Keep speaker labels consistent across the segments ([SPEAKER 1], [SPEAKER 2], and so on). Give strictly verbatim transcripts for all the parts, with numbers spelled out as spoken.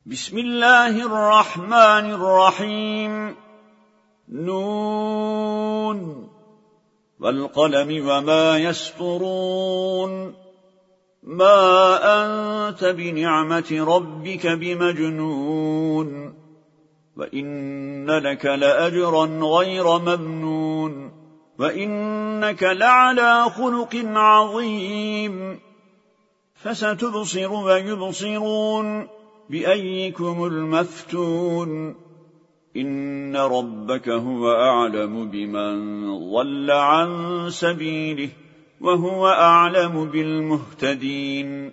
[SPEAKER 1] بسم الله الرحمن الرحيم. نون والقلم وما يسطرون. ما أنت بنعمة ربك بمجنون، وإن لك لأجرا غير ممنون، وإنك لعلى خلق عظيم. فستبصر ويبصرون بأيكم المفتون. إن ربك هو أعلم بمن ضل عن سبيله وهو أعلم بالمهتدين.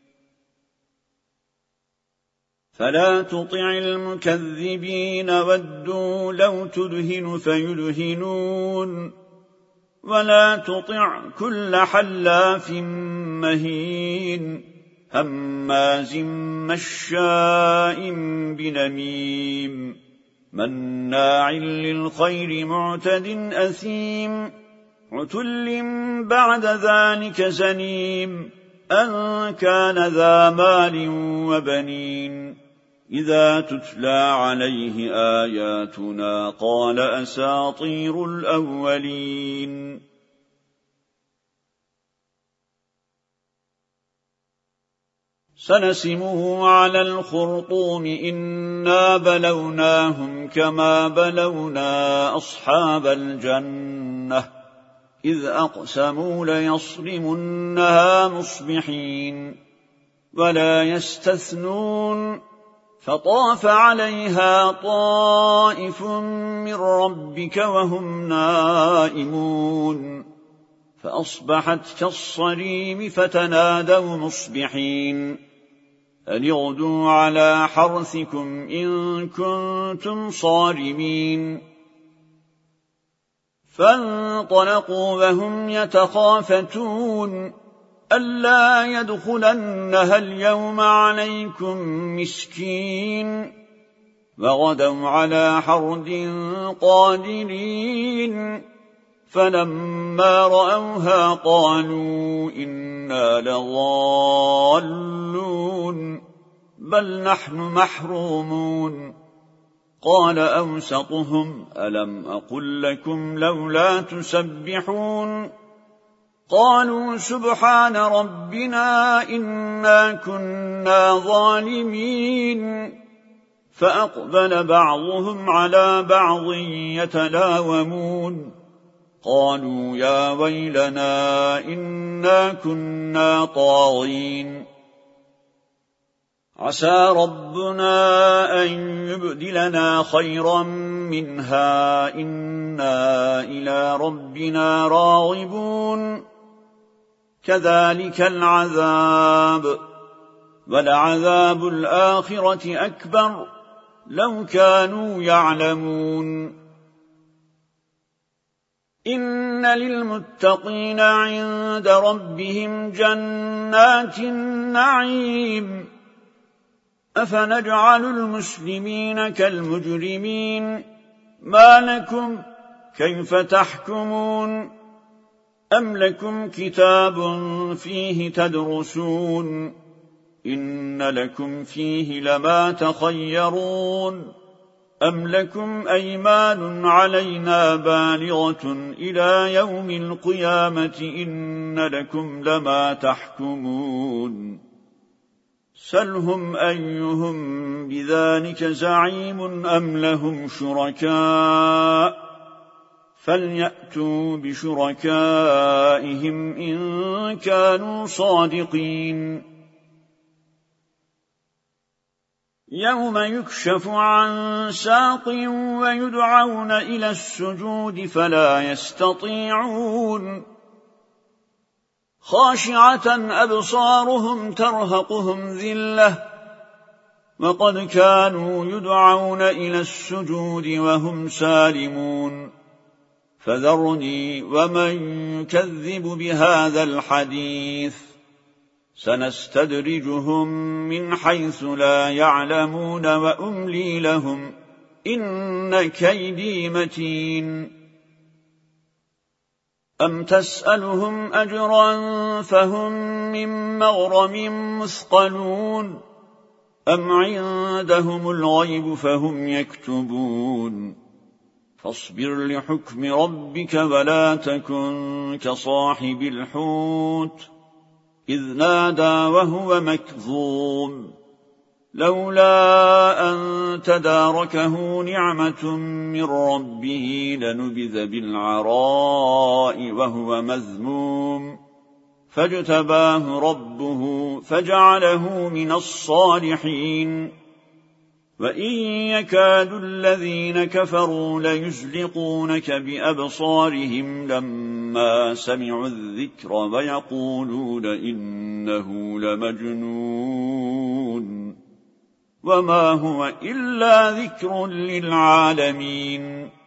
[SPEAKER 1] فلا تطع المكذبين ودوا لو تدهن فيدهنون، ولا تطع كل حلاف مهين هماز مشاء بنميم مناع للخير معتد أثيم عتل بعد ذلك زنيم أن كان ذا مال وبنين. إذا تتلى عليه آياتنا قال أساطير الأولين. سنسمه على الخرطوم إنا بلوناهم كما بلونا أصحاب الجنة إذ أقسموا ليصرمنها مصبحين ولا يستثنون. فطاف عليها طائف من ربك وهم نائمون فأصبحت كالصريم فتنادوا مصبحين أن اغدوا على حرثكم إن كنتم صارمين. فانطلقوا وهم يتخافتون ألا يدخلنها اليوم عليكم مسكين وغدوا على حرد قادرين. فلما رأوها قالوا إنا لضالون بل نحن محرومون. قال أوسطهم ألم أقل لكم لولا تسبحون. قالوا سبحان ربنا إنا كنا ظالمين. فأقبل بعضهم على بعض يتلاومون قالوا يا ويلنا إنا كنا طاغين. عسى ربنا أن يبدلنا خيرا منها إنا إلى ربنا راغبون. كذلك العذاب ولعذاب الآخرة أكبر لو كانوا يعلمون. إن للمتقين عند ربهم جنات النعيم. أفنجعل المسلمين كالمجرمين ما لكم كيف تحكمون. أم لكم كتاب فيه تدرسون إن لكم فيه لما تخيرون. أم لكم أيمان علينا بالغة إلى يوم القيامة إن لكم لما تحكمون. سلهم أيهم بذلك زعيم أم لهم شركاء فليأتوا بشركائهم إن كانوا صادقين. يوم يكشف عن ساق ويدعون إلى السجود فلا يستطيعون خاشعة أبصارهم ترهقهم ذلة وقد كانوا يدعون إلى السجود وهم سالمون. فذرني ومن يكذب بهذا الحديث سنستدرجهم من حيث لا يعلمون وأملي لهم إن كيدي متين. أم تسألهم أجرا فهم من مغرم مثقلون أم عندهم الغيب فهم يكتبون فاصبر لحكم ربك ولا تكن كصاحب الحوت إذ نادى وهو مكظوم لولا أن تداركه نعمة من ربه لنبذ بالعراء وهو مذموم فاجتباه ربه فجعله من الصالحين وإن يكاد الذين كفروا ليزلقونك بأبصارهم لما سمعوا الذكر ويقولون إنه لمجنون وما هو إلا ذكر للعالمين